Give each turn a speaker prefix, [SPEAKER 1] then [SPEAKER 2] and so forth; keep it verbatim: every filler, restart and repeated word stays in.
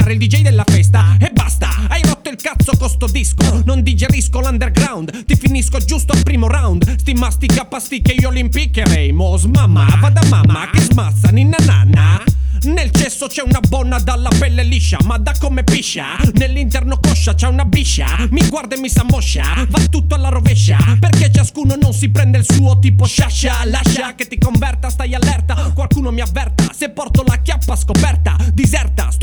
[SPEAKER 1] fare il D J della festa. E basta, hai rotto il cazzo con sto disco. Non digerisco l'underground, ti finisco giusto al primo round. Sti mastica pasticche io li impiccherei. Mos mamma, vada mamma che smazza ninna nanna. Nel cesso c'è una bonna dalla pelle liscia, ma da come piscia. Nell'interno coscia c'è una biscia, mi guarda e mi s'ammoscia. Va tutto alla rovescia, perché ciascuno non si prende il suo tipo sciascia. Lascia che ti converta, stai allerta, qualcuno mi avverta. Se porto la chiappa scoperta, diserta.